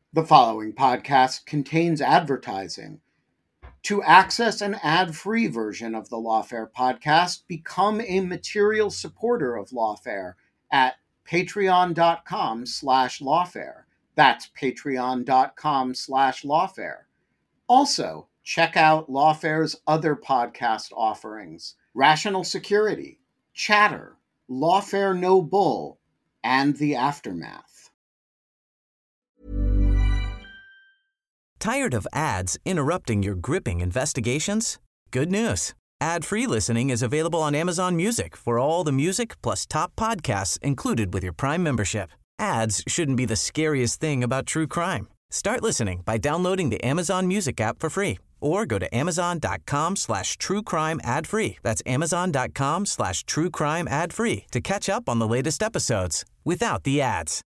The following podcast contains advertising. To access an ad-free version of the Lawfare podcast, become a material supporter of Lawfare at patreon.com/lawfare. That's patreon.com/lawfare. Also, check out Lawfare's other podcast offerings: Rational Security, Chatter, Lawfare No Bull, and The Aftermath. Tired of ads interrupting your gripping investigations? Good news. Ad-free listening is available on Amazon Music for all the music plus top podcasts included with your Prime membership. Ads shouldn't be the scariest thing about true crime. Start listening by downloading the Amazon Music app for free or go to amazon.com/truecrime ad-free. That's amazon.com/truecrime ad-free to catch up on the latest episodes without the ads.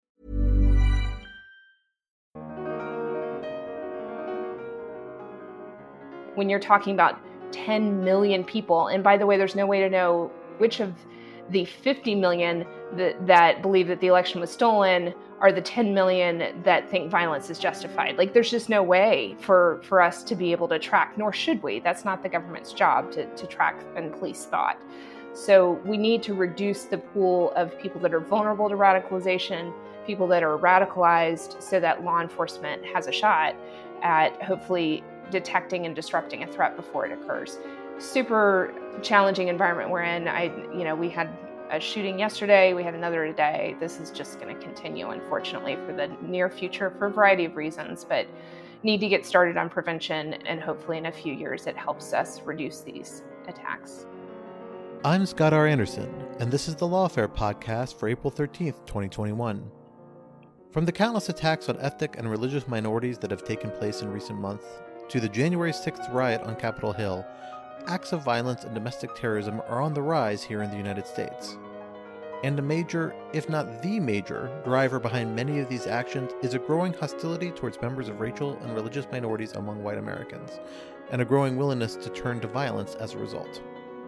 When you're talking about 10 million people, and by the way, there's no way to know which of the 50 million that believe that the election was stolen are the 10 million that think violence is justified. Like, there's just no way for us to be able to track, nor should we. That's not the government's job to track and police thought. So we need to reduce the pool of people that are vulnerable to radicalization, people that are radicalized, so that law enforcement has a shot at hopefully detecting and disrupting a threat before it occurs. Super challenging environment we're in. We had a shooting yesterday, we had another today. This is just going to continue, unfortunately, for the near future for a variety of reasons, but need to get started on prevention, and hopefully in a few years it helps us reduce these attacks. I'm Scott R. Anderson, and this is the Lawfare podcast for April 13th, 2021. From the countless attacks on ethnic and religious minorities that have taken place in recent months, to the January 6th riot on Capitol Hill, acts of violence and domestic terrorism are on the rise here in the United States. And a major, if not the major, driver behind many of these actions is a growing hostility towards members of racial and religious minorities among white Americans, and a growing willingness to turn to violence as a result.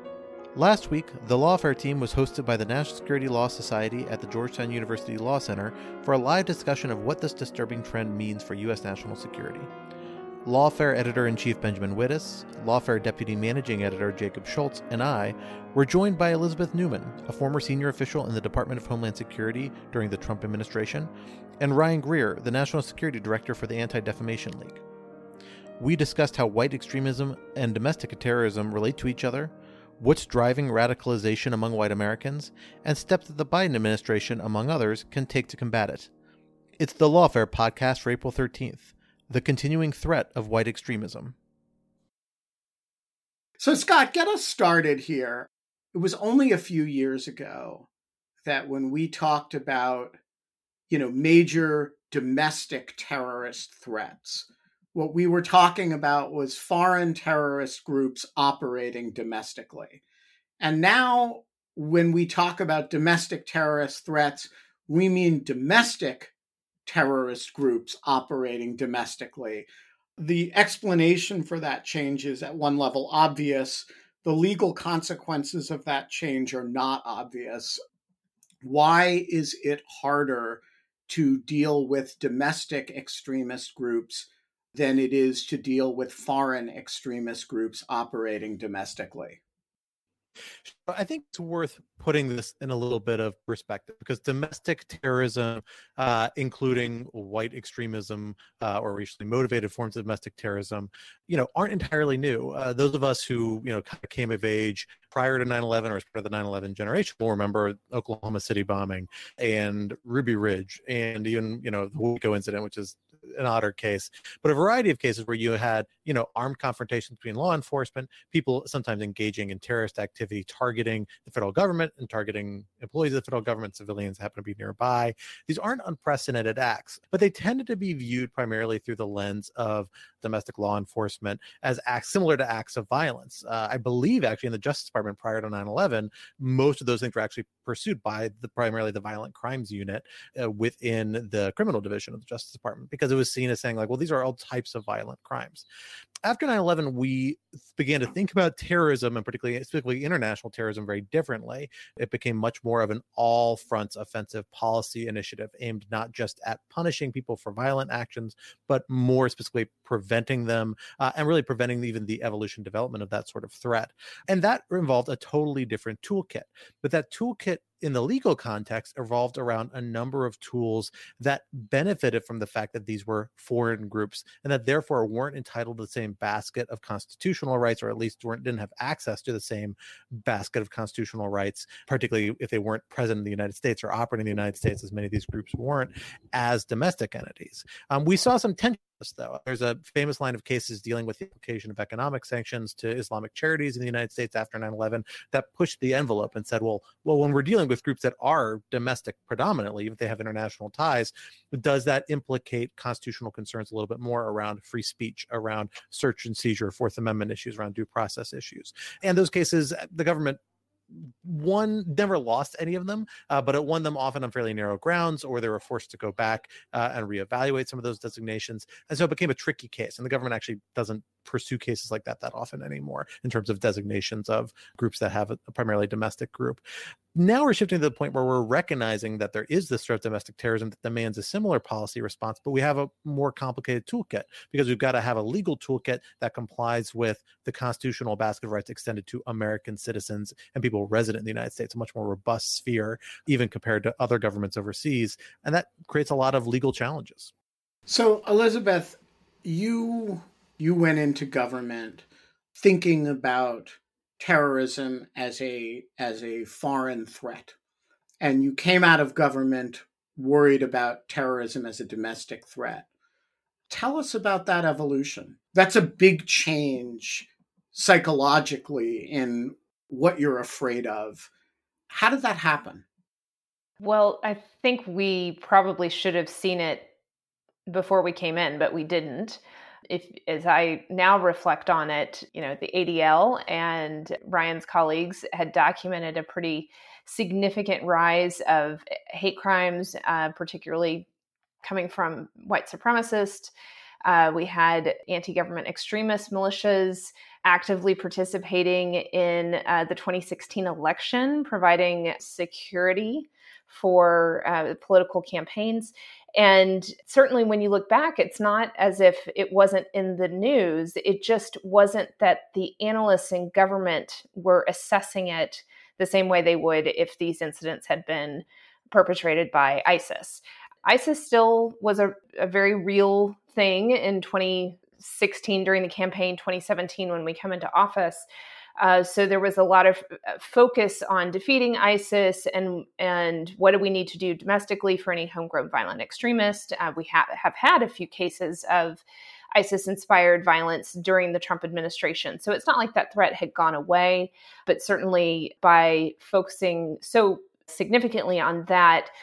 Last week, the Lawfare team was hosted by the National Security Law Society at the Georgetown University Law Center for a live discussion of what this disturbing trend means for U.S. national security. Lawfare Editor-in-Chief Benjamin Wittes, Lawfare Deputy Managing Editor Jacob Schultz, and I were joined by Elizabeth Newman, a former senior official in the Department of Homeland Security during the Trump administration, and Ryan Greer, the National Security Director for the Anti-Defamation League. We discussed how white extremism and domestic terrorism relate to each other, what's driving radicalization among white Americans, and steps that the Biden administration, among others, can take to combat it. It's the Lawfare podcast for April 13th. The continuing threat of white extremism. So, Scott, get us started here. It was only a few years ago that when we talked about, major domestic terrorist threats, what we were talking about was foreign terrorist groups operating domestically. And now, when we talk about domestic terrorist threats, we mean domestic terrorist groups operating domestically. The explanation for that change is at one level obvious. The legal consequences of that change are not obvious. Why is it harder to deal with domestic extremist groups than it is to deal with foreign extremist groups operating domestically? I think it's worth putting this in a little bit of perspective, because domestic terrorism, including white extremism or racially motivated forms of domestic terrorism, aren't entirely new. Those of us who, kind of came of age prior to 9/11 or as part of the 9/11 generation will remember Oklahoma City bombing and Ruby Ridge and even, the Waco incident, which is an odder case, but a variety of cases where you had, armed confrontations between law enforcement, people sometimes engaging in terrorist activity, targeting the federal government and targeting employees of the federal government, civilians happen to be nearby. These aren't unprecedented acts, but they tended to be viewed primarily through the lens of domestic law enforcement as acts similar to acts of violence. I believe actually in the Justice Department prior to 9/11, most of those things were actually pursued by primarily the violent crimes unit within the criminal division of the Justice Department, because it was seen as saying like, well, these are all types of violent crimes. After 9/11, we began to think about terrorism, and specifically international terrorism, very differently. It became much more of an all fronts offensive policy initiative aimed not just at punishing people for violent actions, but more specifically preventing them and really preventing even the evolution development of that sort of threat. And that involved a totally different toolkit. But that toolkit in the legal context evolved around a number of tools that benefited from the fact that these were foreign groups and that therefore weren't entitled to the same basket of constitutional rights, or at least didn't have access to the same basket of constitutional rights, particularly if they weren't present in the United States or operating in the United States, as many of these groups weren't, as domestic entities. We saw some tension, though. There's a famous line of cases dealing with the application of economic sanctions to Islamic charities in the United States after 9/11 that pushed the envelope and said, well, when we're dealing with groups that are domestic predominantly, even if they have international ties, does that implicate constitutional concerns a little bit more around free speech, around search and seizure, Fourth Amendment issues, around due process issues? And those cases, the government never lost any of them, but it won them often on fairly narrow grounds, or they were forced to go back and reevaluate some of those designations. And so it became a tricky case. And the government actually doesn't pursue cases like that often anymore in terms of designations of groups that have a primarily domestic group. Now we're shifting to the point where we're recognizing that there is this threat of domestic terrorism that demands a similar policy response, but we have a more complicated toolkit because we've got to have a legal toolkit that complies with the constitutional basket of rights extended to American citizens and people resident in the United States, a much more robust sphere, even compared to other governments overseas. And that creates a lot of legal challenges. So, Elizabeth, you went into government thinking about terrorism as a foreign threat, and you came out of government worried about terrorism as a domestic threat. Tell us about that evolution. That's a big change psychologically in what you're afraid of. How did that happen? Well, I think we probably should have seen it before we came in, but we didn't. As I now reflect on it, the ADL and Ryan's colleagues had documented a pretty significant rise of hate crimes, particularly coming from white supremacists. We had anti-government extremist militias actively participating in the 2016 election, providing security for political campaigns. And certainly when you look back, it's not as if it wasn't in the news. It just wasn't that the analysts in government were assessing it the same way they would if these incidents had been perpetrated by ISIS. ISIS still was a very real thing in 2016 during the campaign, 2017 when we come into office. So there was a lot of focus on defeating ISIS and what do we need to do domestically for any homegrown violent extremist. We have had a few cases of ISIS-inspired violence during the Trump administration. So it's not like that threat had gone away, but certainly by focusing so significantly on that,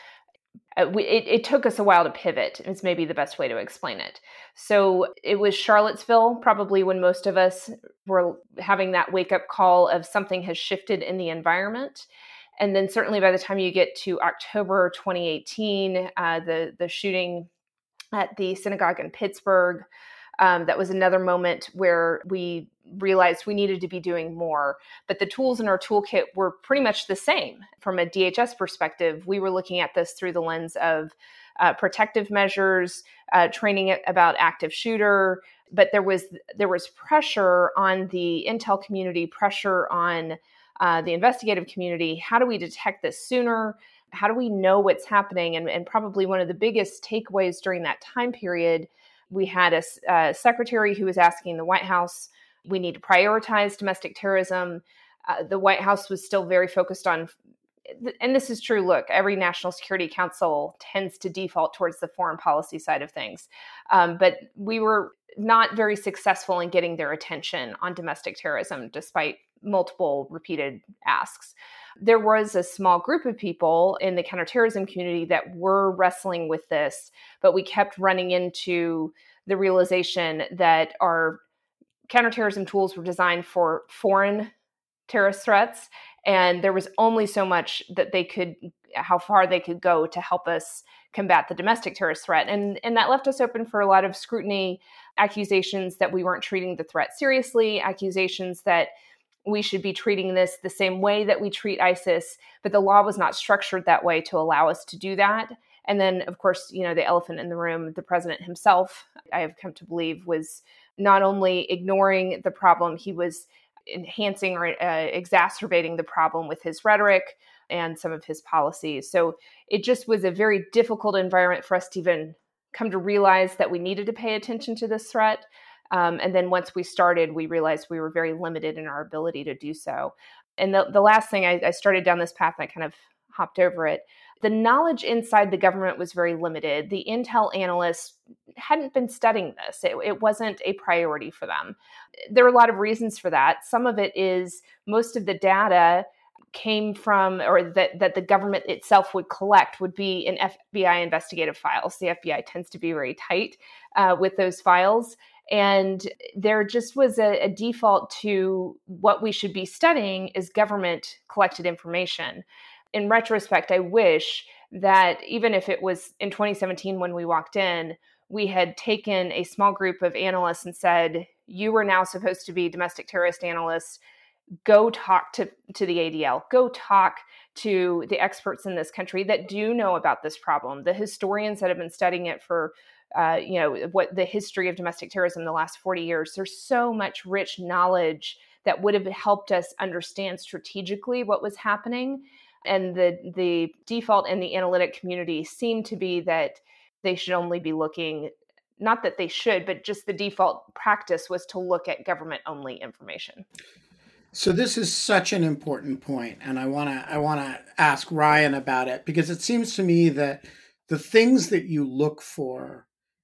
it took us a while to pivot, is maybe the best way to explain it. So it was Charlottesville, probably when most of us were having that wake-up call of something has shifted in the environment. And then certainly by the time you get to October 2018, the shooting at the synagogue in Pittsburgh, that was another moment where we realized we needed to be doing more. But the tools in our toolkit were pretty much the same. From a DHS perspective, we were looking at this through the lens of protective measures, training about active shooter. But there was pressure on the intel community, pressure on the investigative community. How do we detect this sooner? How do we know what's happening? And probably one of the biggest takeaways during that time period, we had a secretary who was asking the White House, we need to prioritize domestic terrorism. The White House was still very focused on, and this is true, look, every National Security Council tends to default towards the foreign policy side of things. But we were not very successful in getting their attention on domestic terrorism, despite multiple repeated asks. There was a small group of people in the counterterrorism community that were wrestling with this, but we kept running into the realization that our counterterrorism tools were designed for foreign terrorist threats. And there was only so much that how far they could go to help us combat the domestic terrorist threat. And that left us open for a lot of scrutiny, accusations that we weren't treating the threat seriously, accusations that we should be treating this the same way that we treat ISIS, but the law was not structured that way to allow us to do that. And then, of course, the elephant in the room, the president himself, I have come to believe, was not only ignoring the problem, he was enhancing or exacerbating the problem with his rhetoric and some of his policies. So it just was a very difficult environment for us to even come to realize that we needed to pay attention to this threat. And then once we started, we realized we were very limited in our ability to do so. And the last thing, I started down this path and I kind of hopped over it. The knowledge inside the government was very limited. The intel analysts hadn't been studying this. It wasn't a priority for them. There are a lot of reasons for that. Some of it is most of the data came from, or that the government itself would collect, would be in FBI investigative files. The FBI tends to be very tight with those files. And there just was a default to what we should be studying is government collected information. In retrospect, I wish that even if it was in 2017 when we walked in, we had taken a small group of analysts and said, you are now supposed to be domestic terrorist analysts. Go talk to the ADL. Go talk to the experts in this country that do know about this problem, the historians that have been studying it for what the history of domestic terrorism in the last 40 years. There's so much rich knowledge that would have helped us understand strategically what was happening. And the default in the analytic community seemed to be that they should only be looking, not that they should, but just the default practice was to look at government-only information. So this is such an important point, and I want to ask Ryan about it, because it seems to me that the things that you look for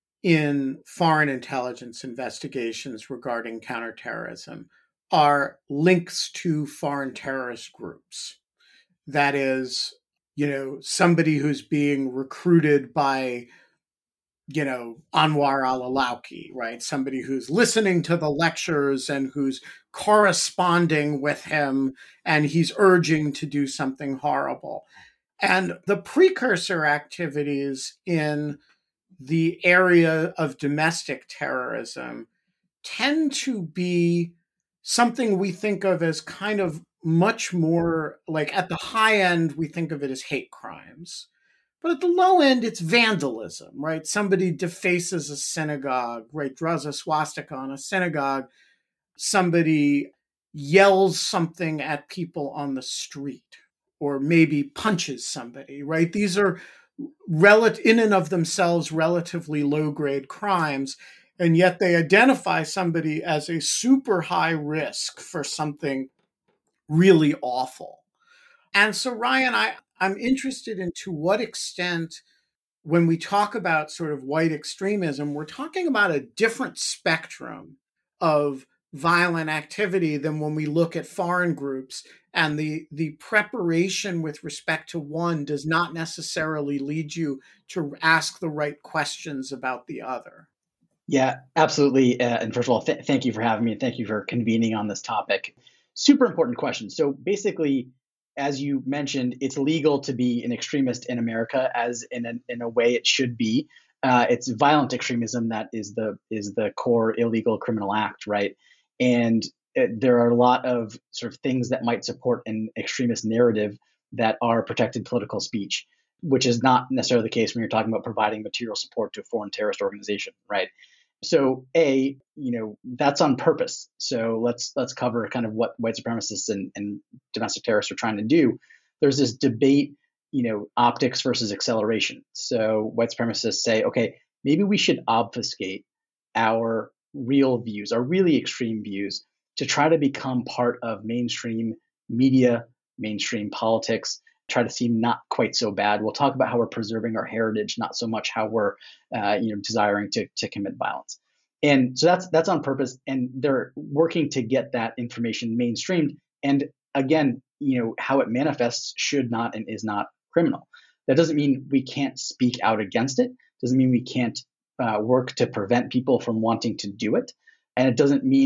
in foreign intelligence investigations regarding counterterrorism are links to foreign terrorist groups. That is, somebody who's being recruited by, Anwar al-Awlaki, right? Somebody who's listening to the lectures and who's corresponding with him, and he's urging to do something horrible. And the precursor activities in the area of domestic terrorism tend to be something we think of as kind of much more like, at the high end, we think of it as hate crimes. But at the low end, it's vandalism, right? Somebody defaces a synagogue, right? Draws a swastika on a synagogue. Somebody yells something at people on the street, or maybe punches somebody, right? These are in and of themselves relatively low-grade crimes, and yet they identify somebody as a super high risk for something really awful. And so, Ryan, I'm interested in to what extent, when we talk about sort of white extremism, we're talking about a different spectrum of violent activity than when we look at foreign groups, and the preparation with respect to one does not necessarily lead you to ask the right questions about the other. Yeah, absolutely. And first of all, thank you for having me, and thank you for convening on this topic. Super important question. So basically, as you mentioned, it's legal to be an extremist in America, as in a way it should be. It's violent extremism that is the core illegal criminal act, right? And there are a lot of sort of things that might support an extremist narrative that are protected political speech, which is not necessarily the case when you're talking about providing material support to a foreign terrorist organization, right? So that's on purpose. So let's cover kind of what white supremacists and domestic terrorists are trying to do. There's this debate, optics versus acceleration. So white supremacists say, okay, maybe we should obfuscate our real views, our really extreme views, to try to become part of mainstream media, mainstream politics, try to seem not quite so bad. We'll talk about how we're preserving our heritage, not so much how we're, desiring to commit violence. And so that's on purpose, and they're working to get that information mainstreamed. And again, how it manifests should not and is not criminal. That doesn't mean we can't speak out against it. Doesn't mean we can't work to prevent people from wanting to do it. And it doesn't mean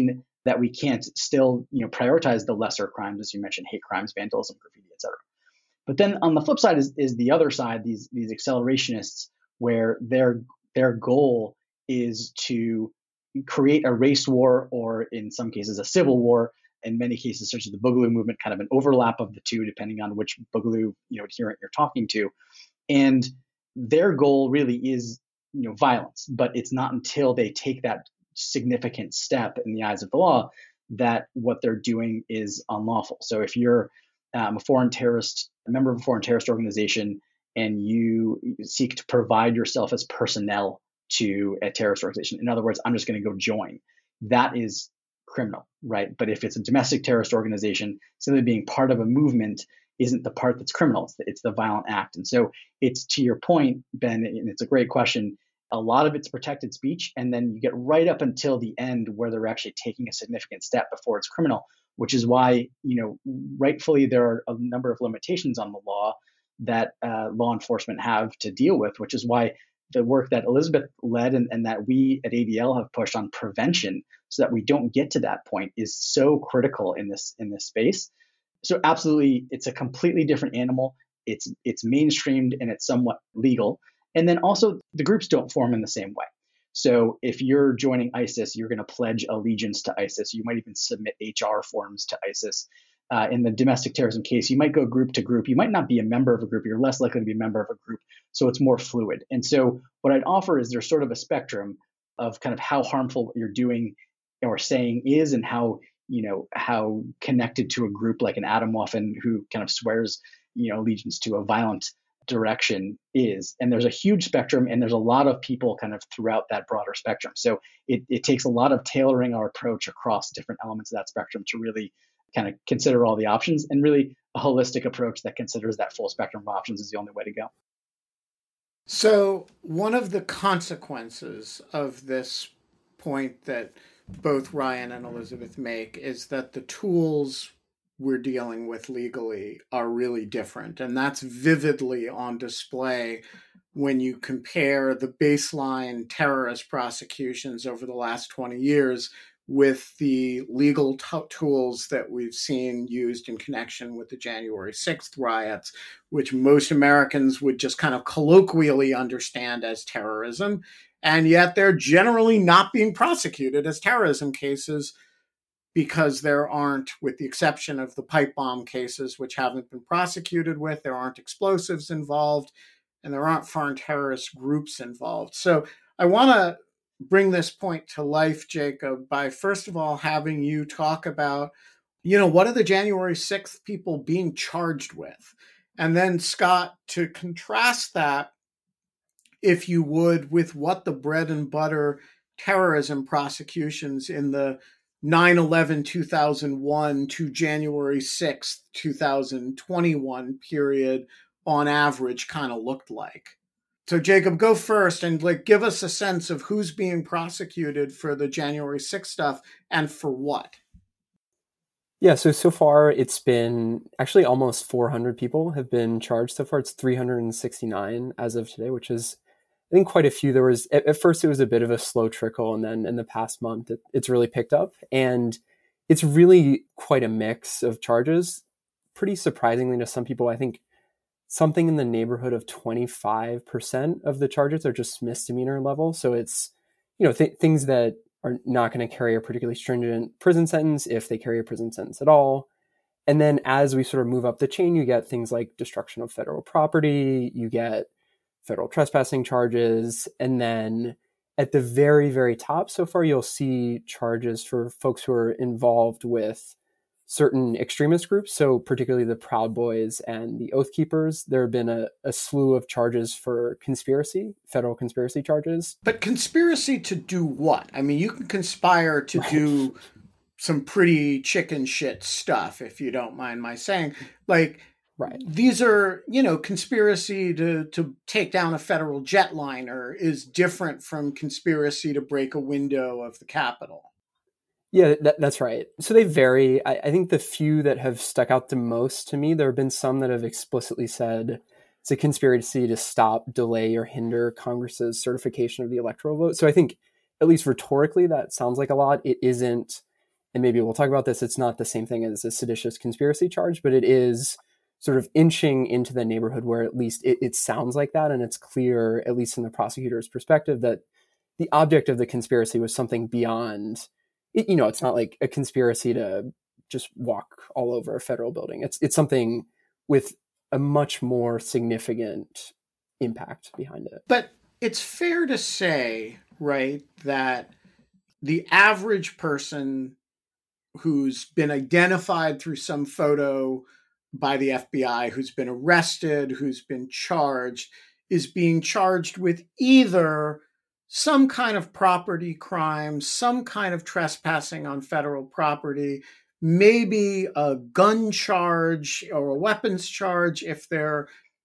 that we can't still, prioritize the lesser crimes, as you mentioned, hate crimes, vandalism, graffiti, et cetera. But then on the flip side is the other side, these accelerationists, where their goal is to create a race war, or in some cases a civil war, in many cases such as the Boogaloo movement, kind of an overlap of the two depending on which Boogaloo adherent you're talking to. And their goal really is violence, but it's not until they take that significant step in the eyes of the law that what they're doing is unlawful. So if you're a member of a foreign terrorist organization, and you seek to provide yourself as personnel to a terrorist organization, in other words, I'm just going to go join, that is criminal, right? But if it's a domestic terrorist organization, simply being part of a movement isn't the part that's criminal. It's the violent act. And so it's, to your point, Ben, and it's a great question, a lot of it's protected speech, and then you get right up until the end where they're actually taking a significant step before it's criminal, which is why, rightfully there are a number of limitations on the law that law enforcement have to deal with, which is why the work that Elizabeth led and that we at ADL have pushed on prevention so that we don't get to that point is so critical in this space. So absolutely, it's a completely different animal. It's mainstreamed and it's somewhat legal. And then also the groups don't form in the same way. So if you're joining ISIS, you're going to pledge allegiance to ISIS. You might even submit HR forms to ISIS. In the domestic terrorism case, you might go group to group. You might not be a member of a group. You're less likely to be a member of a group. So it's more fluid. And so what I'd offer is there's sort of a spectrum of kind of how harmful what you're doing or saying is, and how connected to a group like an Atomwaffen who kind of swears, allegiance to a violent direction is. And there's a huge spectrum, and there's a lot of people kind of throughout that broader spectrum. So it takes a lot of tailoring our approach across different elements of that spectrum to really kind of consider all the options, and really a holistic approach that considers that full spectrum of options is the only way to go. So one of the consequences of this point that both Ryan and Elizabeth make is that the tools we're dealing with legally are really different. And that's vividly on display when you compare the baseline terrorist prosecutions over the last 20 years with the legal tools that we've seen used in connection with the January 6th riots, which most Americans would just kind of colloquially understand as terrorism. And yet they're generally not being prosecuted as terrorism cases because there aren't, with the exception of the pipe bomb cases, which haven't been prosecuted with, there aren't explosives involved, and there aren't foreign terrorist groups involved. So I want to bring this point to life, Jacob, by first of all having you talk about, what are the January 6th people being charged with? And then, Scott, to contrast that, if you would, with what the bread and butter terrorism prosecutions in the 9/11/2001 to January 6th, 2021 period on average kind of looked like. So Jacob, go first and give us a sense of who's being prosecuted for the January 6th stuff and for what. Yeah, so far it's been actually almost 400 people have been charged so far. It's 369 as of today, which is, I think, quite a few. There was, at first it was a bit of a slow trickle, and then in the past month it's really picked up. And it's really quite a mix of charges. Pretty surprisingly to some people, I think something in the neighborhood of 25% of the charges are just misdemeanor level. So it's, things that are not going to carry a particularly stringent prison sentence, if they carry a prison sentence at all. And then as we sort of move up the chain, you get things like destruction of federal property, you get federal trespassing charges, and then at the very, very top so far, you'll see charges for folks who are involved with certain extremist groups, so particularly the Proud Boys and the Oath Keepers. There have been a slew of charges for conspiracy, federal conspiracy charges. But conspiracy to do what? I mean, you can conspire to do some pretty chicken shit stuff, if you don't mind my saying. Right. These are, conspiracy to take down a federal jetliner is different from conspiracy to break a window of the Capitol. Yeah, that's right. So they vary. I think the few that have stuck out the most to me, there have been some that have explicitly said it's a conspiracy to stop, delay, or hinder Congress's certification of the electoral vote. So I think, at least rhetorically, that sounds like a lot. It isn't and maybe we'll talk about this, it's not the same thing as a seditious conspiracy charge, but it is sort of inching into the neighborhood where at least it sounds like that. And it's clear, at least in the prosecutor's perspective, that the object of the conspiracy was something beyond, it's not like a conspiracy to just walk all over a federal building. It's something with a much more significant impact behind it. But it's fair to say, right, that the average person who's been identified through some photo by the FBI, who's been arrested, who's been charged, is being charged with either some kind of property crime, some kind of trespassing on federal property, maybe a gun charge or a weapons charge if they're,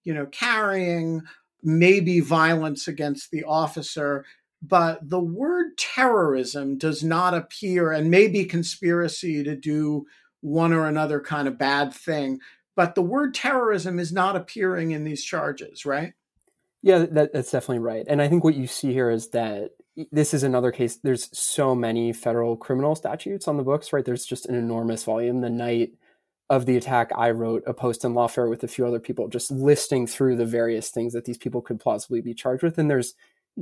carrying, maybe violence against the officer. But the word terrorism does not appear, and maybe conspiracy to do one or another kind of bad thing. But the word terrorism is not appearing in these charges, right? Yeah, that's definitely right. And I think what you see here is that this is another case. There's so many federal criminal statutes on the books, right? There's just an enormous volume. The night of the attack, I wrote a post in Lawfare with a few other people just listing through the various things that these people could plausibly be charged with. And there's,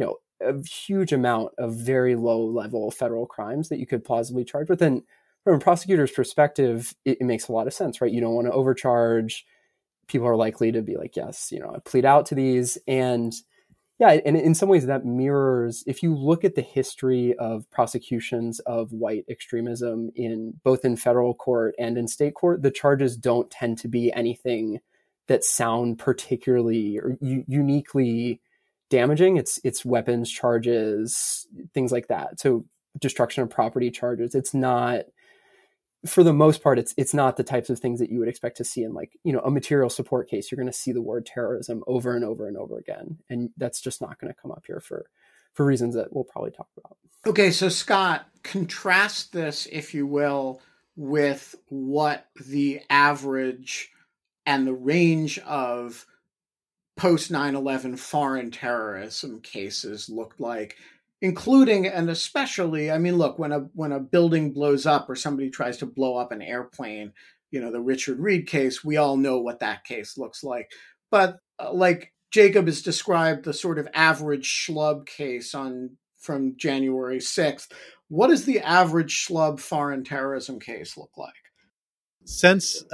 a huge amount of very low level federal crimes that you could plausibly charge with. And from a prosecutor's perspective, it makes a lot of sense, right? You don't want to overcharge. People are likely to be like, yes, I plead out to these. And yeah, and in some ways that mirrors, if you look at the history of prosecutions of white extremism in both in federal court and in state court, the charges don't tend to be anything that sound particularly or uniquely damaging. It's weapons charges, things like that. So destruction of property charges. It's not, for the most part, it's not the types of things that you would expect to see in a material support case. You're going to see the word terrorism over and over and over again. And that's just not going to come up here for reasons that we'll probably talk about. Okay, so Scott, contrast this, if you will, with what the average and the range of post 9/11 foreign terrorism cases looked like, including and especially, look, when a building blows up or somebody tries to blow up an airplane, the Richard Reed case, we all know what that case looks like. But like Jacob has described the sort of average schlub case from January 6th, what does the average schlub foreign terrorism case look like? Since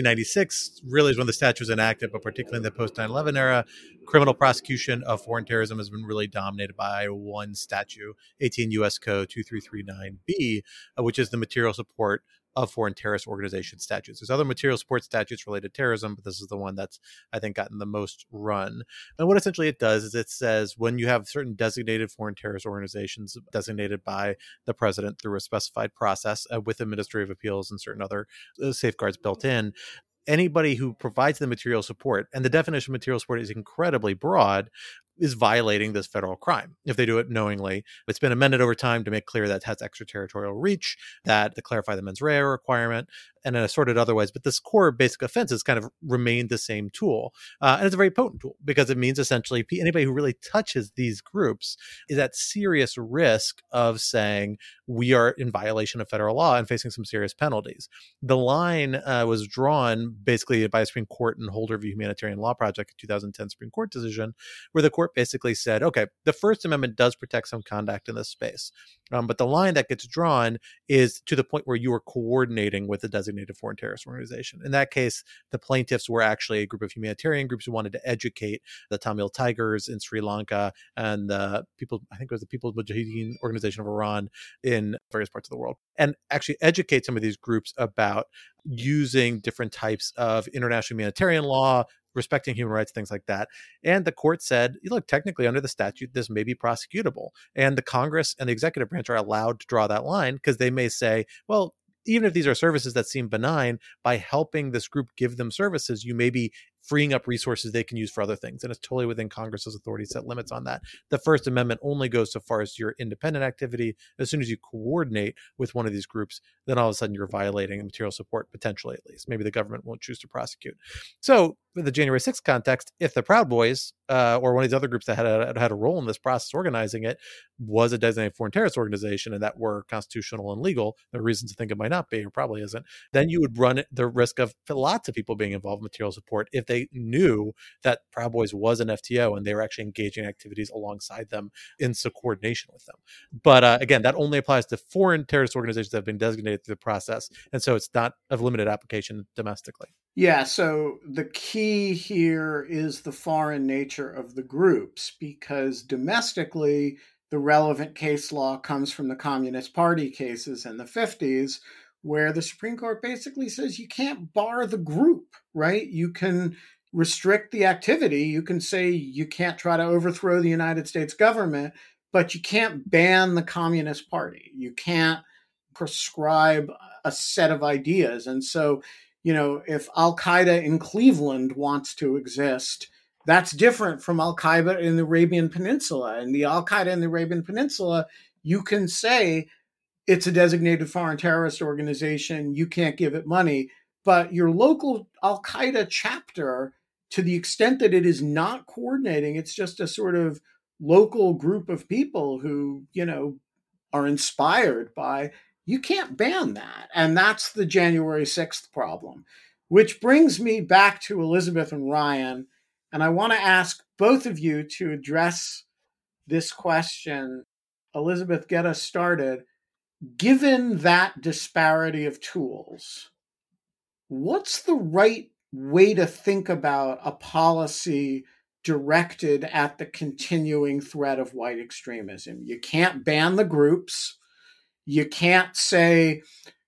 1996 really is when the statute was enacted, but particularly in the post 9/11 era, criminal prosecution of foreign terrorism has been really dominated by one statute, 18 U.S. Code 2339B, which is the material support of foreign terrorist organization statutes. There's other material support statutes related to terrorism, but this is the one that's, I think, gotten the most run. And what essentially it does is it says when you have certain designated foreign terrorist organizations designated by the president through a specified process with administrative appeals and certain other safeguards built in, anybody who provides the material support, and the definition of material support is incredibly broad, is violating this federal crime if they do it knowingly. It's been amended over time to make clear that it has extraterritorial reach, that to clarify the mens rea requirement, and in assorted other ways. But this core basic offense has kind of remained the same tool. And it's a very potent tool because it means essentially anybody who really touches these groups is at serious risk of saying we are in violation of federal law and facing some serious penalties. The line was drawn basically by the Supreme Court in Holder v. Humanitarian Law Project, a 2010 Supreme Court decision, where the court basically said, okay, the First Amendment does protect some conduct in this space. But the line that gets drawn is to the point where you are coordinating with a designated foreign terrorist organization. In that case, the plaintiffs were actually a group of humanitarian groups who wanted to educate the Tamil Tigers in Sri Lanka and the people, I think it was the People's Mujahideen Organization of Iran in various parts of the world, and actually educate some of these groups about using different types of international humanitarian law, respecting human rights, things like that. And the court said, look, technically under the statute, this may be prosecutable. And the Congress and the executive branch are allowed to draw that line because they may say, well, even if these are services that seem benign, by helping this group give them services, you may be freeing up resources they can use for other things. And it's totally within Congress's authority to set limits on that. The First Amendment only goes so far as your independent activity. As soon as you coordinate with one of these groups, then all of a sudden you're violating material support, potentially at least. Maybe the government won't choose to prosecute. So in the January 6th context, if the Proud Boys or one of these other groups that had a role in this process organizing it was a designated foreign terrorist organization and that were constitutional and legal, there are reasons to think it might not be, or probably isn't, then you would run the risk of lots of people being involved in material support if they knew that Proud Boys was an FTO and they were actually engaging in activities alongside them in coordination with them. But again, that only applies to foreign terrorist organizations that have been designated through the process. And so it's not of limited application domestically. Yeah, so the key here is the foreign nature of the groups, because domestically, the relevant case law comes from the Communist Party cases in the 50s, where the Supreme Court basically says you can't bar the group, right? You can restrict the activity. You can say you can't try to overthrow the United States government, but you can't ban the Communist Party. You can't prescribe a set of ideas. And so, if Al-Qaeda in Cleveland wants to exist, that's different from Al-Qaeda in the Arabian Peninsula. And the Al-Qaeda in the Arabian Peninsula, you can say it's a designated foreign terrorist organization, you can't give it money. But your local Al-Qaeda chapter, to the extent that it is not coordinating, it's just a sort of local group of people who, are inspired by, you can't ban that. And that's the January 6th problem, which brings me back to Elizabeth and Ryan. And I want to ask both of you to address this question. Elizabeth, get us started. Given that disparity of tools, what's the right way to think about a policy directed at the continuing threat of white extremism? You can't ban the groups. You can't say,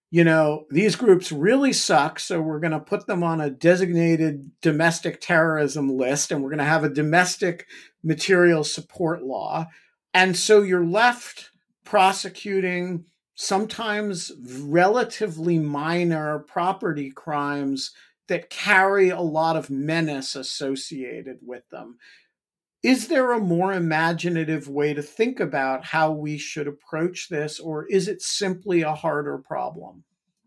these groups really suck, so we're going to put them on a designated domestic terrorism list, and we're going to have a domestic material support law. And so you're left prosecuting sometimes relatively minor property crimes that carry a lot of menace associated with them. Is there a more imaginative way to think about how we should approach this, or is it simply a harder problem?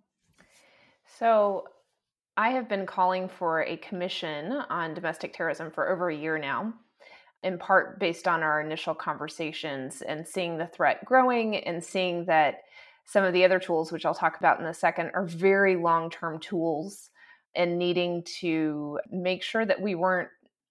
So I have been calling for a commission on domestic terrorism for over a year now, in part based on our initial conversations and seeing the threat growing and seeing that some of the other tools, which I'll talk about in a second, are very long-term tools and needing to make sure that we were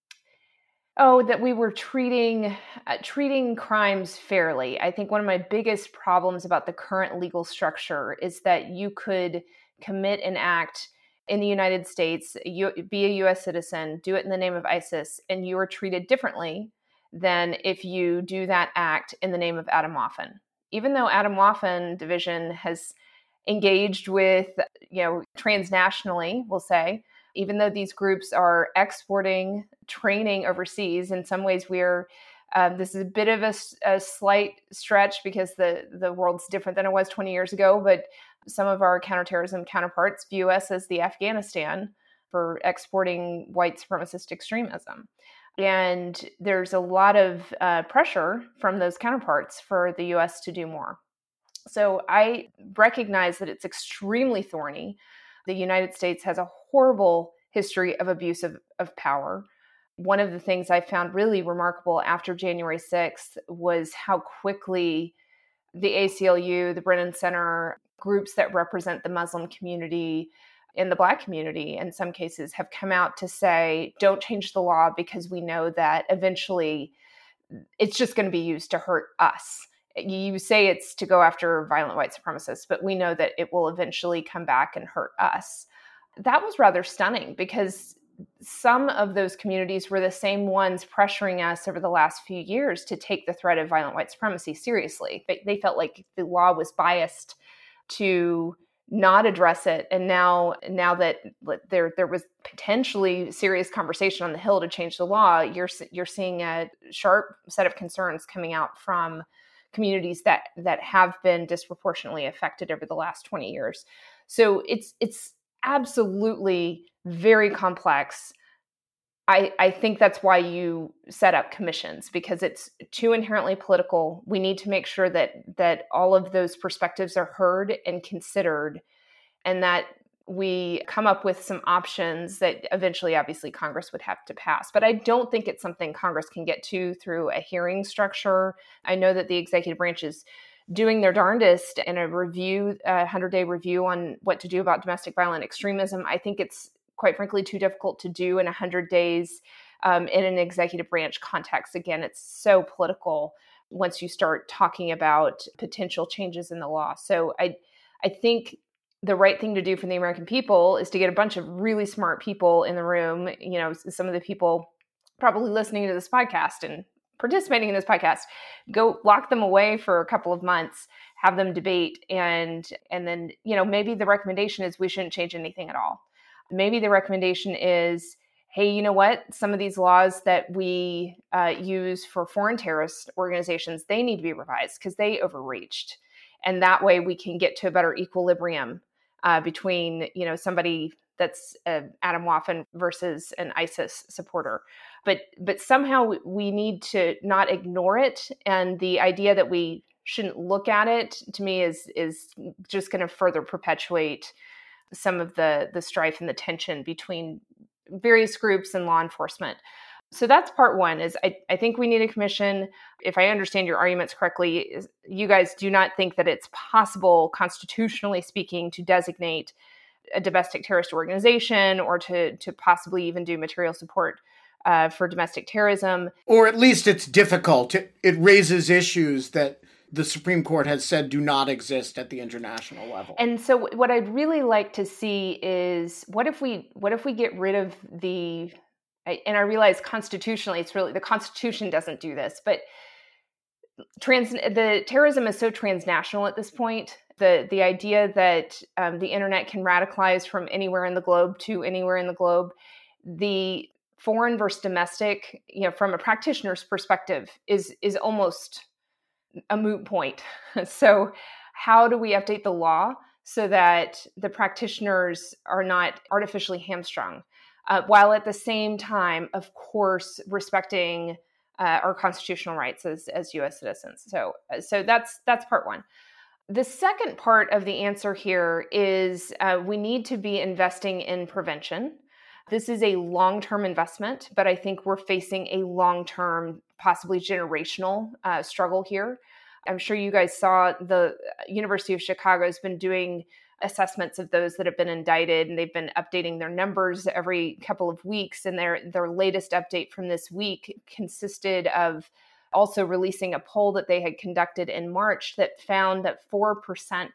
treating crimes fairly. I think one of my biggest problems about the current legal structure is that you could commit an act in the United States, be a U.S. citizen, do it in the name of ISIS, and you are treated differently than if you do that act in the name of Atomwaffen. Even though Atomwaffen Division has engaged with, transnationally, we'll say, even though these groups are exporting training overseas, in some ways this is a bit of a slight stretch because the world's different than it was 20 years ago, but some of our counterterrorism counterparts view us as the Afghanistan for exporting white supremacist extremism. And there's a lot of pressure from those counterparts for the U.S. to do more. So I recognize that it's extremely thorny. The United States has a horrible history of abuse of power. One of the things I found really remarkable after January 6th was how quickly the ACLU, the Brennan Center, groups that represent the Muslim community and the Black community in some cases have come out to say, don't change the law because we know that eventually it's just going to be used to hurt us. You say it's to go after violent white supremacists, but we know that it will eventually come back and hurt us. That was rather stunning because some of those communities were the same ones pressuring us over the last few years to take the threat of violent white supremacy seriously. They felt like the law was biased to not address it. And now that there was potentially serious conversation on the Hill to change the law, you're seeing a sharp set of concerns coming out from communities that have been disproportionately affected over the last 20 years. So it's absolutely very complex. I think that's why you set up commissions, because it's too inherently political. We need to make sure that all of those perspectives are heard and considered, and that we come up with some options that eventually, obviously, Congress would have to pass. But I don't think it's something Congress can get to through a hearing structure. I know that the executive branch is doing their darndest in a 100-day review on what to do about domestic violent extremism. I think it's, quite frankly, too difficult to do in 100 days in an executive branch context. Again, it's so political once you start talking about potential changes in the law. So I think the right thing to do for the American people is to get a bunch of really smart people in the room, some of the people probably listening to this podcast and participating in this podcast, go lock them away for a couple of months, have them debate. And then, maybe the recommendation is we shouldn't change anything at all. Maybe the recommendation is, hey, you know what? Some of these laws that we use for foreign terrorist organizations, they need to be revised because they overreached. And that way we can get to a better equilibrium between, somebody that's Adam Waffen versus an ISIS supporter. But somehow we need to not ignore it. And the idea that we shouldn't look at it, to me, is just going to further perpetuate some of the strife and the tension between various groups and law enforcement. So that's part one, is I think we need a commission. If I understand your arguments correctly, you guys do not think that it's possible, constitutionally speaking, to designate a domestic terrorist organization or to possibly even do material support for domestic terrorism. Or at least it's difficult. It raises issues that the Supreme Court has said do not exist at the international level. And so what I'd really like to see is what if we get rid of and I realize constitutionally, it's really, the Constitution doesn't do this, but the terrorism is so transnational at this point. The idea that the internet can radicalize from anywhere in the globe to anywhere in the globe, the foreign versus domestic, from a practitioner's perspective, is almost a moot point. So how do we update the law so that the practitioners are not artificially hamstrung, while at the same time, of course, respecting our constitutional rights as U.S. citizens? So that's part one. The second part of the answer here is we need to be investing in prevention. This is a long-term investment, but I think we're facing a long-term, possibly generational struggle here. I'm sure you guys saw the University of Chicago has been doing assessments of those that have been indicted, and they've been updating their numbers every couple of weeks. And their latest update from this week consisted of also releasing a poll that they had conducted in March that found that 4%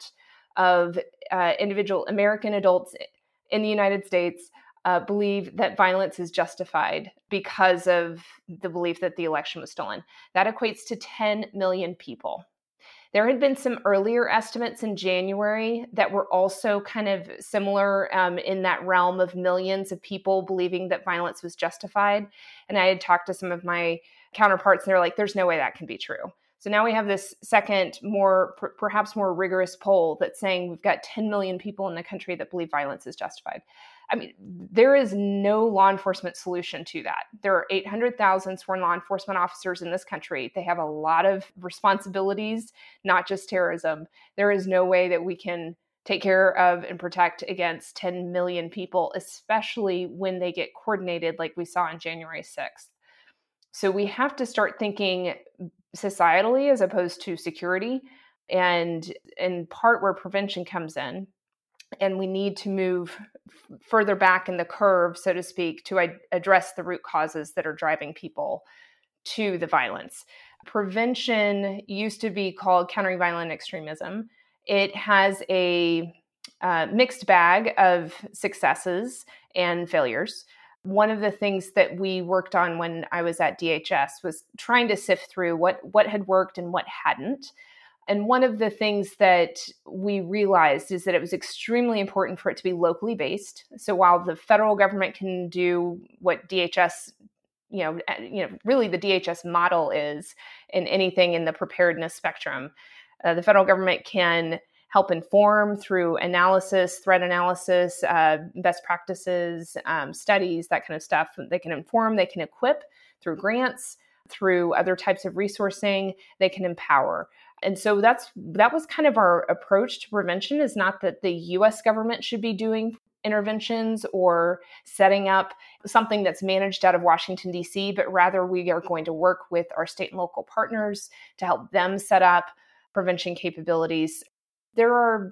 of individual American adults in the United States believe that violence is justified because of the belief that the election was stolen. That equates to 10 million people. There had been some earlier estimates in January that were also kind of similar in that realm of millions of people believing that violence was justified. And I had talked to some of my counterparts, and they're like, there's no way that can be true. So now we have this second, perhaps more rigorous poll that's saying we've got 10 million people in the country that believe violence is justified. I mean, there is no law enforcement solution to that. There are 800,000 sworn law enforcement officers in this country. They have a lot of responsibilities, not just terrorism. There is no way that we can take care of and protect against 10 million people, especially when they get coordinated like we saw on January 6th. So we have to start thinking societally as opposed to security, and in part where prevention comes in. And we need to move further back in the curve, so to speak, to address the root causes that are driving people to the violence. Prevention used to be called countering violent extremism. It has a mixed bag of successes and failures. One of the things that we worked on when I was at DHS was trying to sift through what had worked and what hadn't. And one of the things that we realized is that it was extremely important for it to be locally based. So while the federal government can do what DHS, really the DHS model is in anything in the preparedness spectrum, the federal government can help inform through analysis, threat analysis, best practices, studies, that kind of stuff. They can inform, they can equip through grants, through other types of resourcing, they can empower. And so that was kind of our approach to prevention, is not that the US government should be doing interventions or setting up something that's managed out of Washington, D.C., but rather we are going to work with our state and local partners to help them set up prevention capabilities. There are,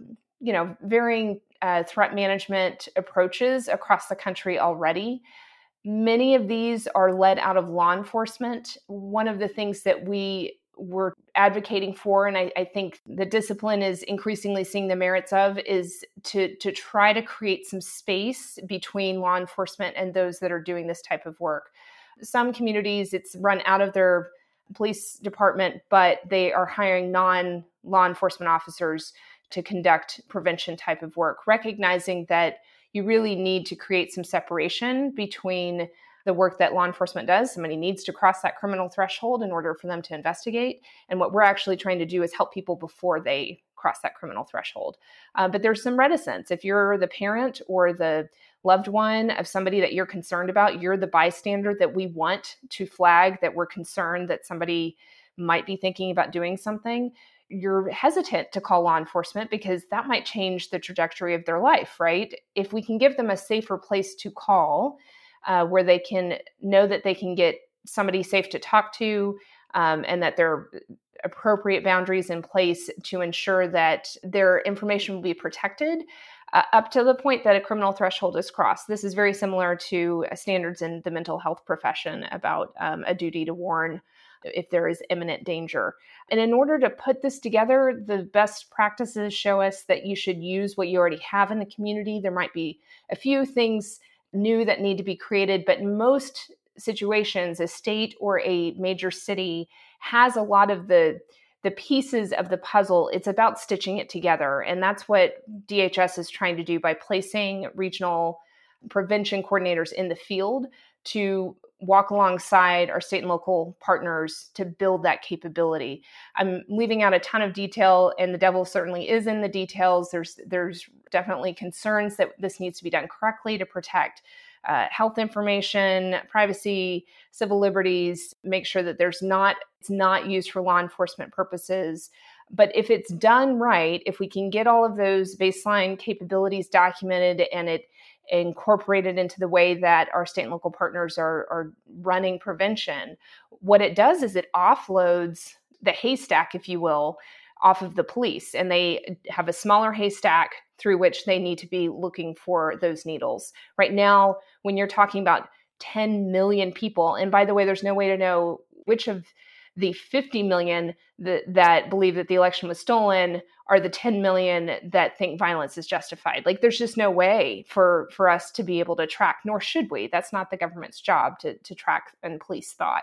varying threat management approaches across the country already. Many of these are led out of law enforcement. One of the things that we were advocating for, and I think the discipline is increasingly seeing the merits of, is to try to create some space between law enforcement and those that are doing this type of work. Some communities, it's run out of their police department, but they are hiring non-law enforcement officers to conduct prevention type of work, recognizing that you really need to create some separation between the work that law enforcement does. Somebody needs to cross that criminal threshold in order for them to investigate. And what we're actually trying to do is help people before they cross that criminal threshold. But there's some reticence. If you're the parent or the loved one of somebody that you're concerned about, you're the bystander that we want to flag that we're concerned that somebody might be thinking about doing something, you're hesitant to call law enforcement because that might change the trajectory of their life, right? If we can give them a safer place to call, where they can know that they can get somebody safe to talk to, and that there are appropriate boundaries in place to ensure that their information will be protected up to the point that a criminal threshold is crossed. This is very similar to standards in the mental health profession about a duty to warn if there is imminent danger. And in order to put this together, the best practices show us that you should use what you already have in the community. There might be a few things new that need to be created, but in most situations, a state or a major city has a lot of the pieces of the puzzle. It's about stitching it together. And that's what DHS is trying to do by placing regional prevention coordinators in the field to walk alongside our state and local partners to build that capability. I'm leaving out a ton of detail, and the devil certainly is in the details. There's definitely concerns that this needs to be done correctly to protect health information, privacy, civil liberties, make sure that it's not used for law enforcement purposes. But if it's done right, if we can get all of those baseline capabilities documented and it incorporated into the way that our state and local partners are running prevention, what it does is it offloads the haystack, if you will, off of the police. And they have a smaller haystack through which they need to be looking for those needles. Right now, when you're talking about 10 million people, and by the way, there's no way to know which of the 50 million that believe that the election was stolen are the 10 million that think violence is justified. Like, there's just no way for us to be able to track, nor should we. That's not the government's job to track and police thought.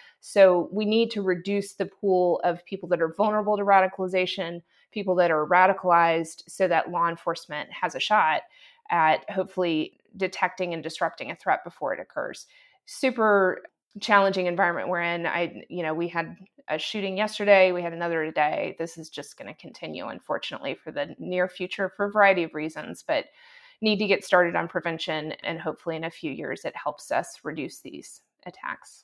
So we need to reduce the pool of people that are vulnerable to radicalization, people that are radicalized, so that law enforcement has a shot at hopefully detecting and disrupting a threat before it occurs. Super challenging environment we're in. We had a shooting yesterday. We had another today. This is just going to continue, unfortunately, for the near future for a variety of reasons, but need to get started on prevention. And hopefully in a few years, it helps us reduce these attacks.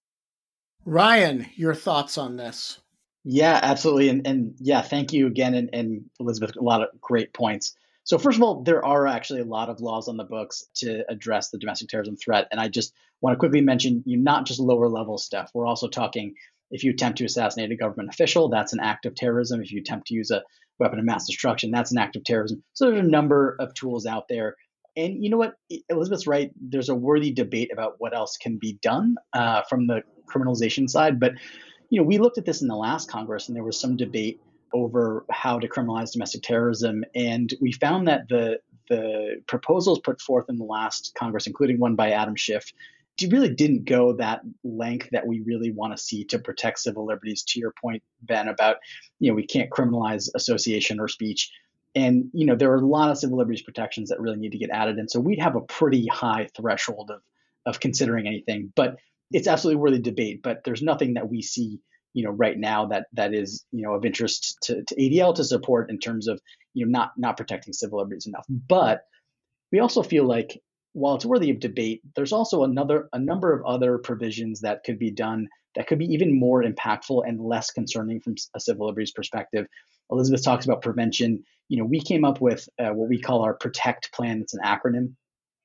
Ryan, your thoughts on this? Yeah, absolutely. And yeah, thank you again. And Elizabeth, a lot of great points. So first of all, there are actually a lot of laws on the books to address the domestic terrorism threat. And I just want to quickly mention, not just lower level stuff. We're also talking, if you attempt to assassinate a government official, that's an act of terrorism. If you attempt to use a weapon of mass destruction, that's an act of terrorism. So there's a number of tools out there. And you know what? Elizabeth's right. There's a worthy debate about what else can be done from the criminalization side. But, we looked at this in the last Congress, and there was some debate over how to criminalize domestic terrorism. And we found that the proposals put forth in the last Congress, including one by Adam Schiff, really didn't go that length that we really want to see to protect civil liberties. To your point, Ben, about, we can't criminalize association or speech. And, there are a lot of civil liberties protections that really need to get added. And so we'd have a pretty high threshold of considering anything. But it's absolutely worthy debate. But there's nothing that we see, right now that is, of interest to ADL to support in terms of, not protecting civil liberties enough. But we also feel like, while it's worthy of debate, there's also a number of other provisions that could be done that could be even more impactful and less concerning from a civil liberties perspective. Elizabeth talks about prevention. We came up with what we call our PROTECT plan. It's an acronym.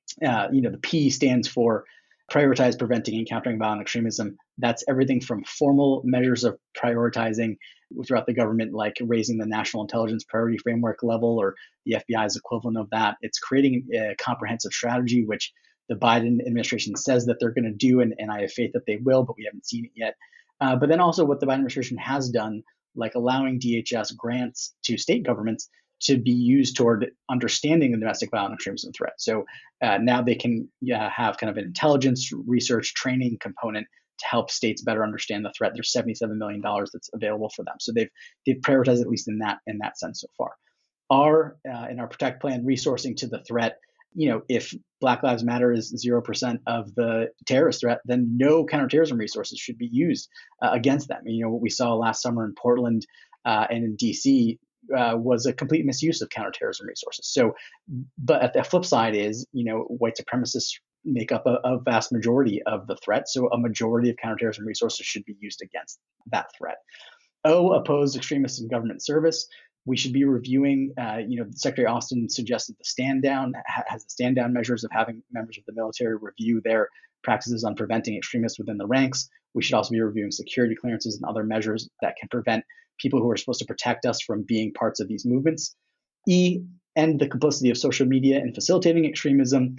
The P stands for prioritize preventing and countering violent extremism. That's everything from formal measures of prioritizing throughout the government, like raising the National Intelligence Priority Framework level or the FBI's equivalent of that. It's creating a comprehensive strategy, which the Biden administration says that they're going to do, and I have faith that they will, but we haven't seen it yet. But then also what the Biden administration has done, like allowing DHS grants to state governments to be used toward understanding the domestic violent extremism threat. So now they can have kind of an intelligence, research, training component to help states better understand the threat. There's $77 million that's available for them. So they've prioritized at least in that sense so far. In our PROTECT plan, resourcing to the threat, if Black Lives Matter is 0% of the terrorist threat, then no counterterrorism resources should be used against them. What we saw last summer in Portland and in DC was a complete misuse of counterterrorism resources. So, but at the flip side is, white supremacists make up a vast majority of the threat. So a majority of counterterrorism resources should be used against that threat. Oppose extremists in government service. We should be reviewing, Secretary Austin suggested the stand down, has the stand down measures of having members of the military review their practices on preventing extremists within the ranks. We should also be reviewing security clearances and other measures that can prevent people who are supposed to protect us from being parts of these movements. E, end the complicity of social media in facilitating extremism.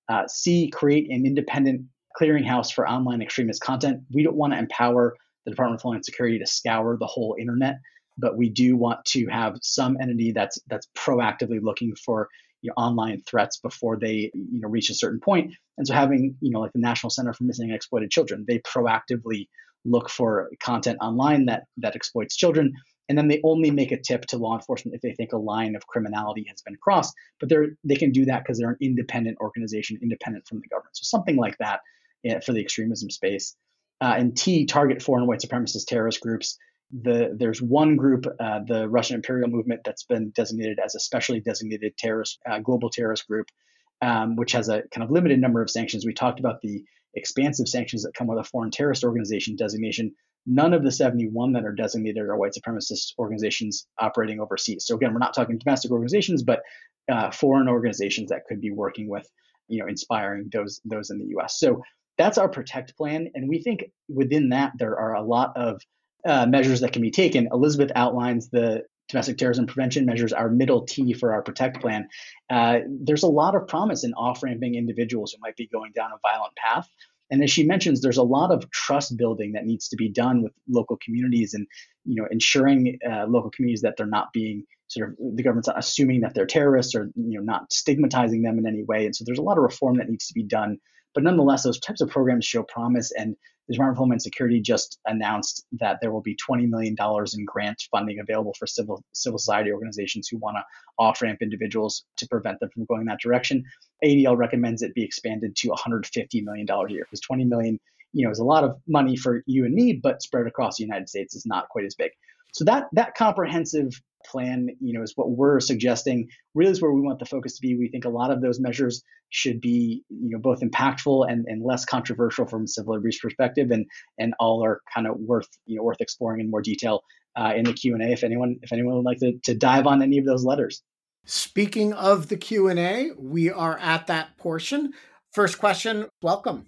C, create an independent clearinghouse for online extremist content. We don't want to empower the Department of Homeland Security to scour the whole internet, but we do want to have some entity that's proactively looking for online threats before they reach a certain point. And so having like the National Center for Missing and Exploited Children, they proactively look for content online that exploits children, and then they only make a tip to law enforcement if they think a line of criminality has been crossed. But they can do that because they're an independent organization, independent from the government. So something like that for the extremism space. And T, target foreign white supremacist terrorist groups. There's one group, the Russian Imperial Movement, that's been designated as a specially designated terrorist, global terrorist group, which has a kind of limited number of sanctions. We talked about the expansive sanctions that come with a foreign terrorist organization designation. None of the 71 that are designated are white supremacist organizations operating overseas. So again, we're not talking domestic organizations, but foreign organizations that could be working with, inspiring those in the U.S. So that's our PROTECT plan, and we think within that there are a lot of measures that can be taken. Elizabeth outlines the domestic terrorism prevention measures, our middle T for our PROTECT plan. There's a lot of promise in off-ramping individuals who might be going down a violent path. And as she mentions, there's a lot of trust building that needs to be done with local communities and, ensuring local communities that they're not being the government's not assuming that they're terrorists or, not stigmatizing them in any way. And so there's a lot of reform that needs to be done. But nonetheless, those types of programs show promise. And the Department of Homeland Security just announced that there will be $20 million in grant funding available for civil society organizations who want to off-ramp individuals to prevent them from going in that direction. ADL recommends it be expanded to $150 million a year, because $20 million, is a lot of money for you and me, but spread across the United States is not quite as big. So that comprehensive plan, is what we're suggesting, really is where we want the focus to be. We think a lot of those measures should be, both impactful and less controversial from a civil liberties perspective, and all are kind of worth exploring in more detail in the Q&A if anyone would like to dive on any of those letters. Speaking of the Q&A, we are at that portion. First question, welcome.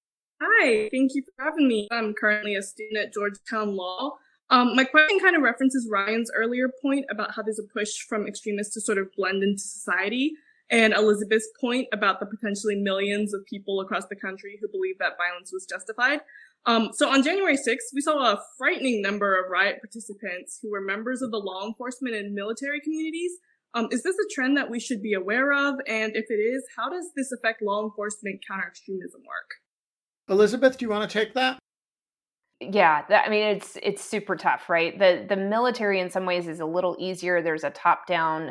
Hi, thank you for having me. I'm currently a student at Georgetown Law. My question kind of references Ryan's earlier point about how there's a push from extremists to sort of blend into society, and Elizabeth's point about the potentially millions of people across the country who believe that violence was justified. So on January 6th, we saw a frightening number of riot participants who were members of the law enforcement and military communities. Is this a trend that we should be aware of? And if it is, how does this affect law enforcement counter-extremism work? Elizabeth, do you want to take that? Yeah, it's super tough, right? The military in some ways is a little easier. There's a top-down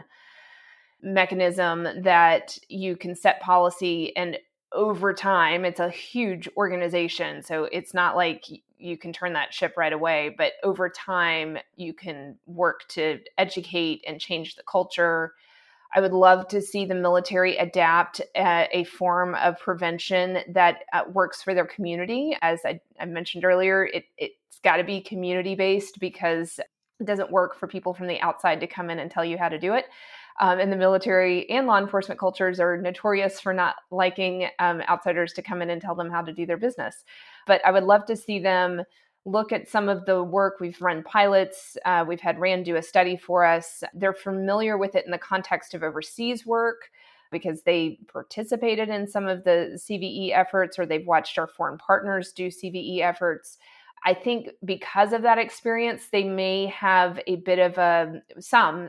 mechanism that you can set policy, and over time, it's a huge organization. So it's not like you can turn that ship right away, but over time, you can work to educate and change the culture. I would love to see the military adapt a form of prevention that works for their community. As I mentioned earlier, it's got to be community-based because it doesn't work for people from the outside to come in and tell you how to do it. And the military and law enforcement cultures are notorious for not liking outsiders to come in and tell them how to do their business. But I would love to see them look at some of the work. We've run pilots. We've had RAND do a study for us. They're familiar with it in the context of overseas work because they participated in some of the CVE efforts, or they've watched our foreign partners do CVE efforts. I think because of that experience, they may have a bit of some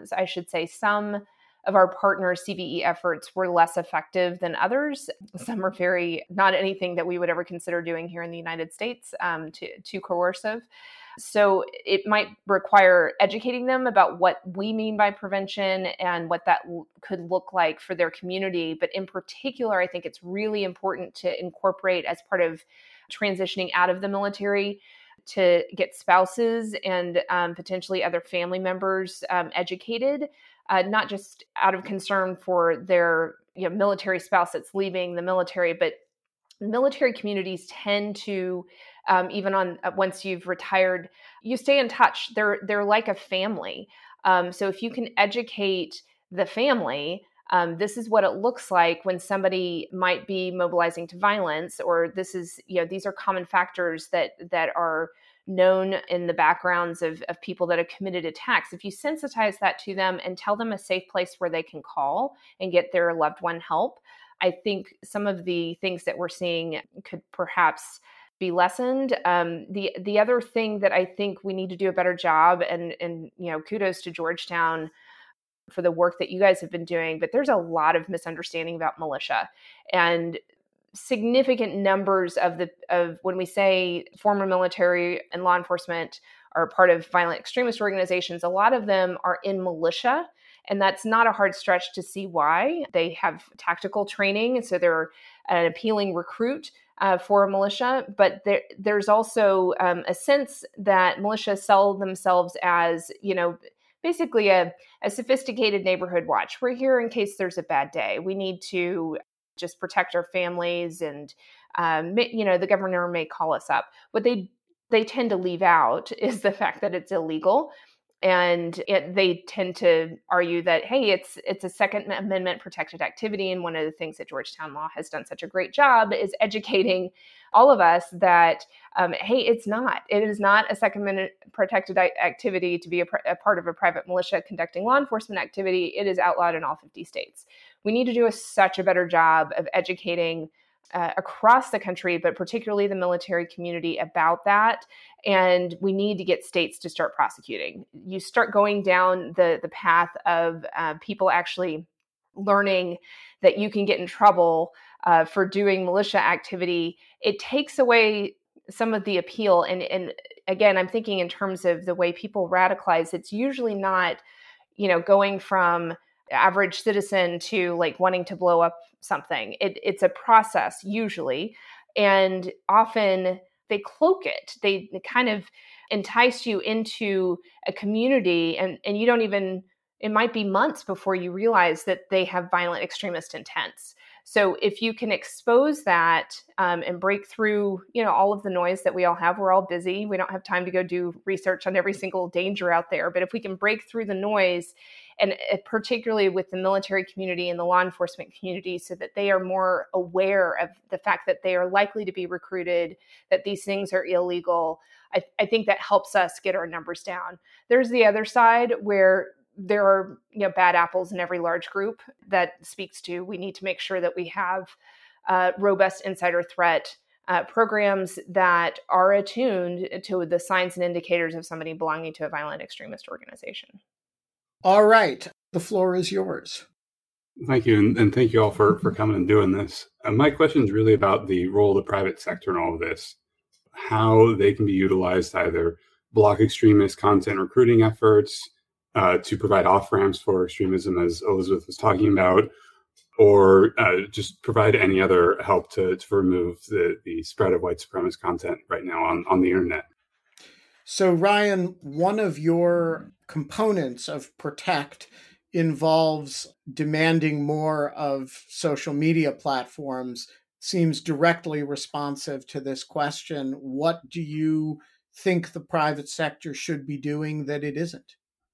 of our partner CVE efforts were less effective than others. Some are not anything that we would ever consider doing here in the United States, too coercive. So it might require educating them about what we mean by prevention and what that could look like for their community. But in particular, I think it's really important to incorporate as part of transitioning out of the military to get spouses and potentially other family members educated. Not just out of concern for their military spouse that's leaving the military, but military communities tend to, even once you've retired, you stay in touch. They're like a family. So if you can educate the family, this is what it looks like when somebody might be mobilizing to violence, or these are common factors that are known in the backgrounds of people that have committed attacks. If you sensitize that to them and tell them a safe place where they can call and get their loved one help, I think some of the things that we're seeing could perhaps be lessened. The other thing that I think we need to do a better job, and kudos to Georgetown for the work that you guys have been doing, but there's a lot of misunderstanding about militia, and significant numbers of when we say former military and law enforcement are part of violent extremist organizations, a lot of them are in militia. And that's not a hard stretch to see why. They have tactical training, so they're an appealing recruit for a militia. But there's also a sense that militia sell themselves as, basically a sophisticated neighborhood watch. We're here in case there's a bad day. We need to just protect our families, and the governor may call us up. What they tend to leave out is the fact that it's illegal, and they tend to argue that, hey, it's a Second Amendment protected activity. And one of the things that Georgetown Law has done such a great job is educating all of us that, hey, it's not. It is not a Second Amendment protected activity to be a part of a private militia conducting law enforcement activity. It is outlawed in all 50 states. We need to do such a better job of educating across the country, but particularly the military community about that. And we need to get states to start prosecuting. You start going down the path of people actually learning that you can get in trouble for doing militia activity. It takes away some of the appeal. And again, I'm thinking in terms of the way people radicalize. It's usually not, going from average citizen to like wanting to blow up something. It's a process usually, and often they cloak it. They kind of entice you into a community, and you don't even, it might be months before you realize that they have violent extremist intents. So if you can expose that and break through, all of the noise that we all have, we're all busy. We don't have time to go do research on every single danger out there. But if we can break through the noise, and particularly with the military community and the law enforcement community, so that they are more aware of the fact that they are likely to be recruited, that these things are illegal, I think that helps us get our numbers down. There's the other side where there are bad apples in every large group. That speaks to, we need to make sure that we have robust insider threat programs that are attuned to the signs and indicators of somebody belonging to a violent extremist organization. All right. The floor is yours. Thank you. And thank you all for coming and doing this. My question is really about the role of the private sector in all of this, how they can be utilized to either block extremist content recruiting efforts, to provide off-ramps for extremism, as Elizabeth was talking about, or just provide any other help to remove the spread of white supremacist content right now on the internet. So, Ryan, one of your components of Protect involves demanding more of social media platforms seems directly responsive to this question. What do you think the private sector should be doing that it isn't?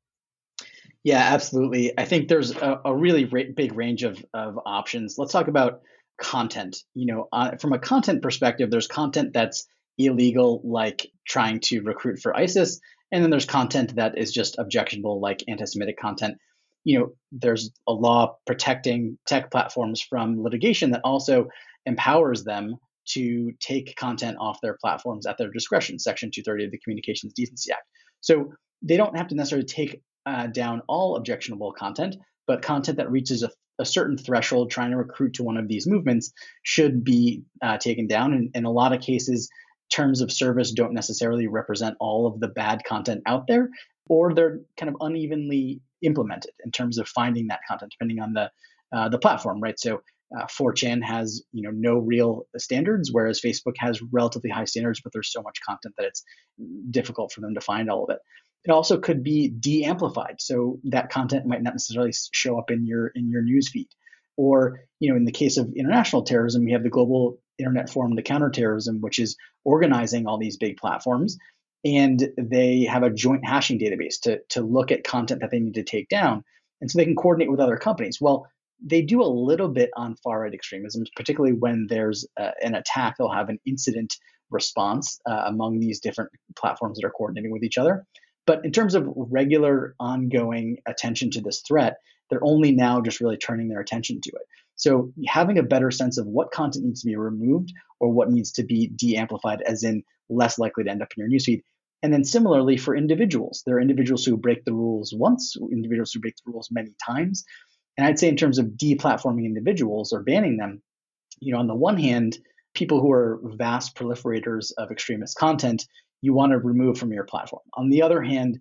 Yeah, absolutely. I think there's a really big range of options. Let's talk about content. From a content perspective, there's content that's illegal, like trying to recruit for ISIS, and then there's content that is just objectionable, like anti-Semitic content. There's a law protecting tech platforms from litigation that also empowers them to take content off their platforms at their discretion, Section 230 of the Communications Decency Act. So they don't have to necessarily take down all objectionable content, but content that reaches a certain threshold trying to recruit to one of these movements should be taken down. And in a lot of cases, terms of service don't necessarily represent all of the bad content out there, or they're kind of unevenly implemented in terms of finding that content, depending on the platform, right? So 4chan has no real standards, whereas Facebook has relatively high standards, but there's so much content that it's difficult for them to find all of it. It also could be de-amplified, so that content might not necessarily show up in your newsfeed. Or in the case of international terrorism, we have the Global Internet Forum to Counter Terrorism, which is organizing all these big platforms, and they have a joint hashing database to look at content that they need to take down, and so they can coordinate with other companies. Well, they do a little bit on far-right extremism, particularly when there's an attack. They'll have an incident response among these different platforms that are coordinating with each other. But in terms of regular, ongoing attention to this threat, they're only now just really turning their attention to it. So having a better sense of what content needs to be removed or what needs to be de-amplified, as in less likely to end up in your newsfeed. And then similarly for individuals, there are individuals who break the rules once, individuals who break the rules many times. And I'd say in terms of deplatforming individuals or banning them, on the one hand, people who are vast proliferators of extremist content, you want to remove from your platform. On the other hand,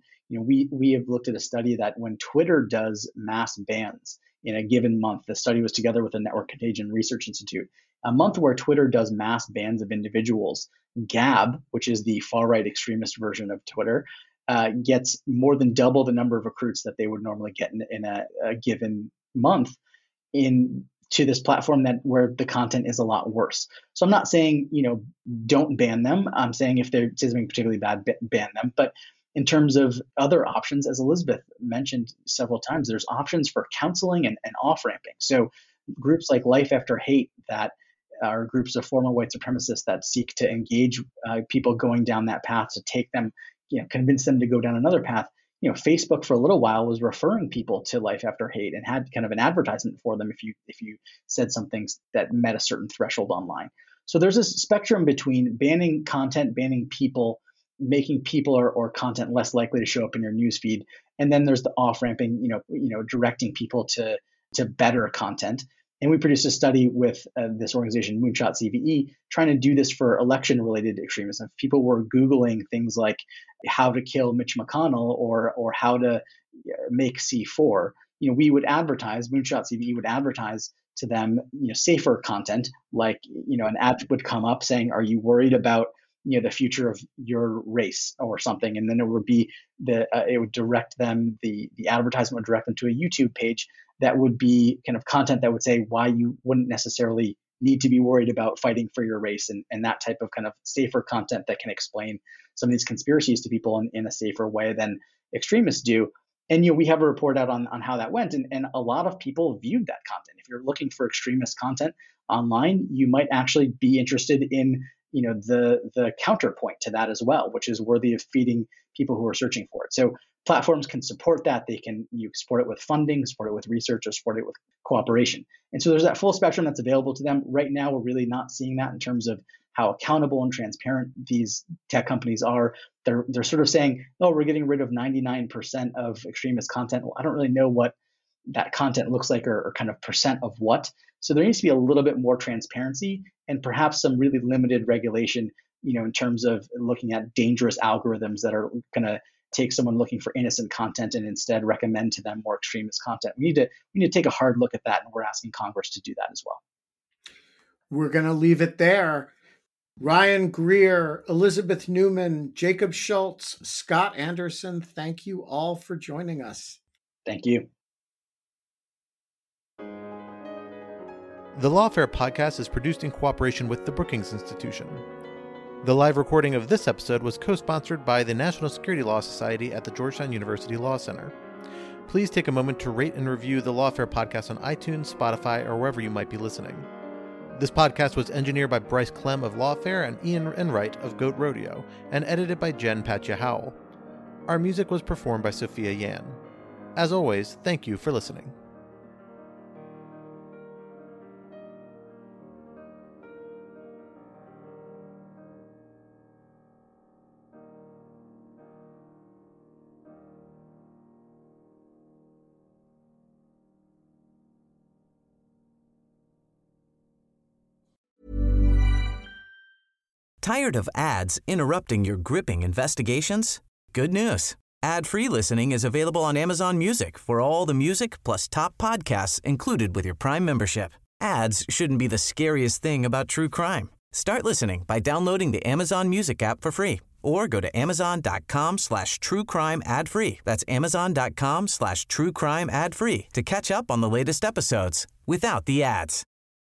we have looked at a study that when Twitter does mass bans in a given month, the study was together with the Network Contagion Research Institute, a month where Twitter does mass bans of individuals, Gab, which is the far-right extremist version of Twitter, gets more than double the number of recruits that they would normally get in a given month to this platform where the content is a lot worse. So I'm not saying, don't ban them. I'm saying if they're something particularly bad, ban them. But in terms of other options, as Elizabeth mentioned several times, there's options for counseling and off-ramping. So groups like Life After Hate, that are groups of former white supremacists that seek to engage people going down that path, to take them, convince them to go down another path. Facebook for a little while was referring people to Life After Hate and had kind of an advertisement for them if you said something that met a certain threshold online. So there's a spectrum between banning content, banning people, making people or content less likely to show up in your newsfeed, and then there's the off-ramping, directing people to better content. And we produced a study with this organization, Moonshot CVE, trying to do this for election-related extremism. If people were Googling things like how to kill Mitch McConnell or how to make C4, we would advertise, Moonshot CVE would advertise to them, safer content, like, an ad would come up saying, are you worried about the future of your race or something? And then it would be it would direct them, the advertisement would direct them to a YouTube page that would be kind of content that would say why you wouldn't necessarily need to be worried about fighting for your race, and that type of kind of safer content that can explain some of these conspiracies to people in a safer way than extremists do. And we have a report out on how that went, and a lot of people viewed that content. If you're looking for extremist content online, you might actually be interested in the counterpoint to that as well, which is worthy of feeding people who are searching for it. So platforms can support that. They can support it with funding, support it with research, or support it with cooperation. And so there's that full spectrum that's available to them. Right now, we're really not seeing that in terms of how accountable and transparent these tech companies are. They're sort of saying, oh, we're getting rid of 99% of extremist content. Well, I don't really know what that content looks like or kind of percent of what. So there needs to be a little bit more transparency and perhaps some really limited regulation, in terms of looking at dangerous algorithms that are going to take someone looking for innocent content and instead recommend to them more extremist content. We need to take a hard look at that, and we're asking Congress to do that as well. We're going to leave it there. Ryan Greer, Elizabeth Newman, Jacob Schultz, Scott Anderson, thank you all for joining us. Thank you. The Lawfare podcast is produced in cooperation with the Brookings Institution. The live recording of this episode was co-sponsored by the National Security Law Society at the Georgetown University Law Center. Please take a moment to rate and review the Lawfare podcast on iTunes, Spotify, or wherever you might be listening. This podcast was engineered by Bryce Clem of Lawfare and Ian Enright of Goat Rodeo, and edited by Jen Patja Howell. Our music was performed by Sophia Yan. As always, thank you for listening. Tired of ads interrupting your gripping investigations? Good news. Ad-free listening is available on Amazon Music for all the music plus top podcasts included with your Prime membership. Ads shouldn't be the scariest thing about true crime. Start listening by downloading the Amazon Music app for free or go to amazon.com/truecrime ad-free. That's amazon.com/truecrime ad-free to catch up on the latest episodes without the ads.